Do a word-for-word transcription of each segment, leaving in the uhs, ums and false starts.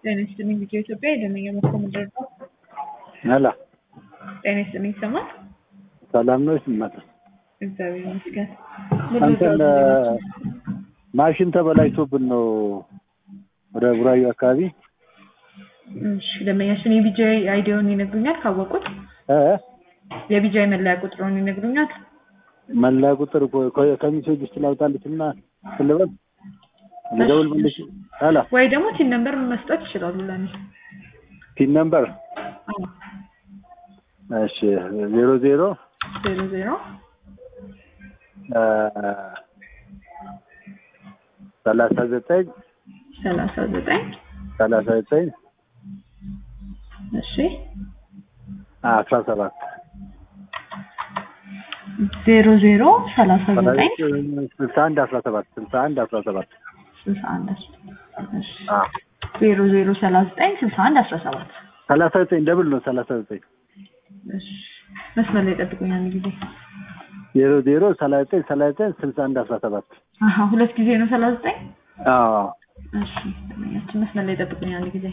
ጤና ይስጥልኝ ቪዲዮ ኢትዮጵያ የደንበኛ መስመር ነው። ሄሎ ጤና ይስጥልኝ ይሰማል? ሰላም ነው ይስማል? እግዚአብሔር ይመስገን። አንተን ማሽን ተበላሽቶብን ነው ወደ ቡራዩ አካባቢ። እሺ ደንበኛችን የቢጂአይ አይዲውን ይነግሩኛል ካወቁት? እ የቢጂአይ መለያ ቁጥሩን ይነግሩኛል? መለያ ቁጥር ከሚሴጅ ውስጥ ላውጣልሽና ስለበል ለደውል መልሽ። ሄሎ ወይ ደግሞ ቲን ነምበር መስጠት ይችላሉ ለኔ። ቲን ነምበር አዎ እሺ ዜሮ ዜሮ ዜሮ ዜሮ አ ሰላሳ ዘጠኝ ሰላሳ ዘጠኝ ሰላሳ ዘጠኝ እሺ አስራ ሰባት ዜሮ ዜሮ ሰላሳ ዘጠኝ ስልሳ አንድ አስራ ሰባት ስልሳ አንድ አስራ ሰባት ስልሳ አንድ እሺ ዜሮ ዜሮ ሰላሳ ዘጠኝ ስልሳ አንድ አስራ ሰባት ሰላሳ ዘጠኝ ደብል ነው ሰላሳ ዘጠኝ እሺ መስመር ላይ ጠብቁኛል ጊዜ ዜሮ ዜሮ ሰላሳ ዘጠኝ ሰላሳ ዘጠኝ ስልሳ አንድ አስራ ሰባት አሃ ሁለት ጊዜ ነው ሰላሳ ዘጠኝ አዎ እሺ መስመር ላይ ጠብቁኛል ጊዜ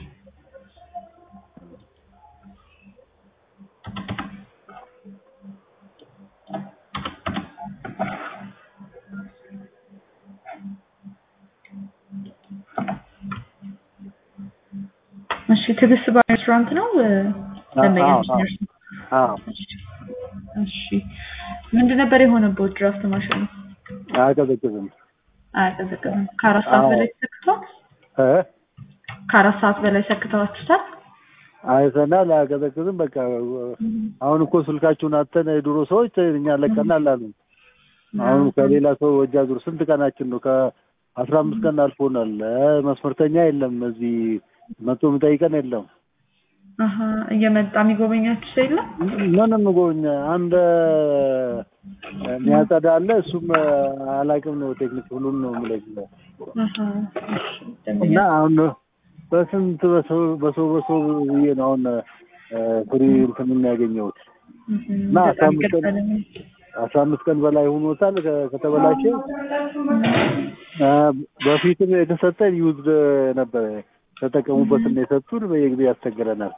እሺ ትግስት ባር ሬስቶራንት ነው ለማያችን አዎ እሺ ምንድን ነበር የሆነው ድራፍት ማሽኑ አያቀዘቅዝም አያቀዘቅዝም ከአራት ሰዓት በላይ ሰክቷል እ ከአራት ሰዓት በላይ ሰክታችሁታል አይተናል አያቀዘቅዝም በቃ አሁን እኮ ስልካችሁን አተን የድሮ ሰዎች እኛ ለቀናል አሉ አሁን ከሌላ ሰው ወጃ ዙር ስንት ቀናችን ነው ከአስራ አምስት ቀን አልፎናል መስመርተኛ የለም እዚህ መቶ ምጠይቀን የለም አሃ እየመጣ የሚጎበኛችሁ ሰው የለም ምንም ጎበኛ አንድ የሚያጸዳ አለ እሱም አላውቅም ነው ቴክኒክ ሁሉን ነው የምለው አሃ እና አሁን በስንት በሰው በሰው በሰው ይሄ ነው አሁን ፍሪ እንትን የሚያገኘው እና አስራ አምስት ቀን በላይ ሆኖታል ከተበላሸ በፊትም የተሰጠን ዩዝ ነበር ተጠቀሙበት እና የሰጡን በየጊዜው ያስቸግረናል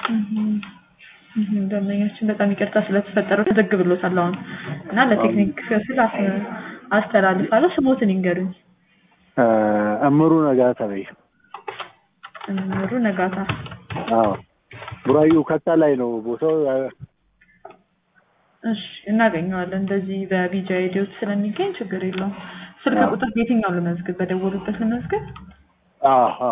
ደንበኛችን በጣም ይቅርታ ስለተፈጠረው ተዘግብሎታል አሁን እና ለቴክኒክ ክፍል አስተላልፋለሁ ስሞትን ይንገሩኝ እምሩ ነጋታ በይ እምሩ ነጋታ አዎ ቡራዩ ከታ ላይ ነው ቦታው እሺ እናገኘዋለን እንደዚህ በቢጂአይ ዲዮት ስለሚገኝ ችግር የለውም ስልክ ቁጥር የትኛው ልመዝግብ በደወሉበት ልመዝግብ አዎ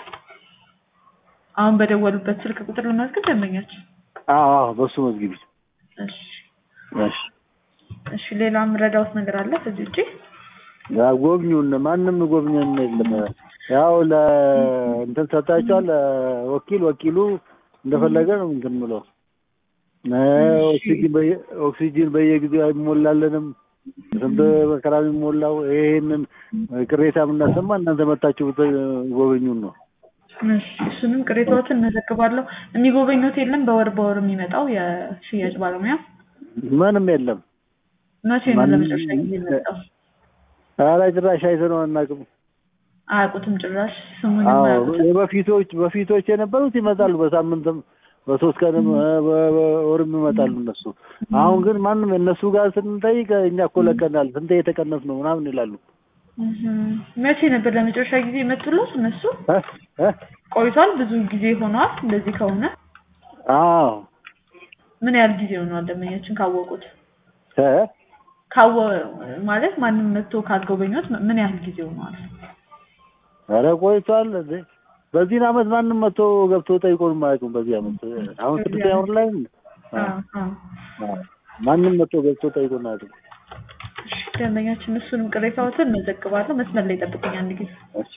አሁን በደወሉበት ስልክ ቁጥር ልመዝግብ ደንበኛችን አዎ በሱ መዝግቢ እሺ እሺ እሺ ሌላም ረዳውት ነገር አለ ከዚህ ውጪ ያው ጎብኙን ማንንም ጎብኘን የለም ያው ለእንትን ሰጣቸዋል ወኪል ወኪሉ እንደፈለገ ነው እንትን ምለው ኦክሲጂን በየ ኦክሲጂን በየጊዜው አይሞላለንም እንደ በከራሚ ሞላው ይሄንን ቅሬታ ምናሰማ እናንተ መጣችሁ ጎበኙን ነው እሺ እሱንም ቅሬታዎችን እንዘግባለሁ የሚጎበኙት የለም በወር በወር የሚመጣው የሽያጭ ባለሙያ ምንም የለም መቼ ነው ለመጨረሻ ጊዜ የመጣው ኧረ ጭራሽ አይተነው አናውቅም አያውቁትም ጭራሽ ስሙንም አያውቁትም በፊቶች በፊቶች የነበሩት ይመጣሉ በሳምንትም በሶስት ቀንም በወርም ይመጣሉ እነሱ አሁን ግን ማንም እነሱ ጋር ስንጠይቅ እኛ እኮ ለቀናል ስንት የተቀነስ ነው ምናምን ይላሉ መቼ ነበር ለመጨረሻ ጊዜ የመጡት እነሱ ቆይቷል ብዙ ጊዜ ሆኗል እንደዚህ ከሆነ አዎ ምን ያህል ጊዜ ሆኗል ደንበኛችን ካወቁት እ ካወ ማለት ማንም መጥቶ ካልጎበኙት ምን ያህል ጊዜ ሆኗል ኧረ ቆይቷል እንዴ በዚህ አመት ማንም መጥቶ ገብቶ ጠይቆን ማይቁም በዚህ አመት አሁን ስድስት ወር ላይ አዎ ማንም መጥቶ ገብቶ ጠይቆን አይደል ደንበኛችን እሱንም ቅሬታዎችን እንዘግባለን መስመር ላይ ጠብቁኝ አንድ ጊዜ እሺ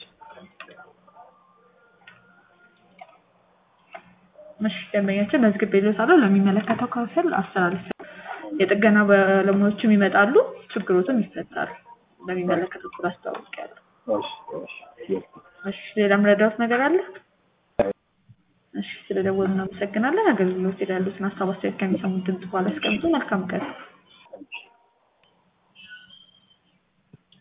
እሺ ደንበኛችን መዝግቤልዎታለሁ ለሚመለከተው ክፍል አስተላልፍ የጥገና ባለሙያዎችም ይመጣሉ ችግሮችም ይፈታሉ ለሚመለከተው ክፍል አስተዋውቃለሁ እሺ እሺ ሌላም ረዳት ነገር አለ እሺ ስለደወሉ እናመሰግናለን አገልግሎት ይላሉት ማስተባበያ ከሚሰሙት ድምጽ በኋላ አስቀምጡ መልካም ቀን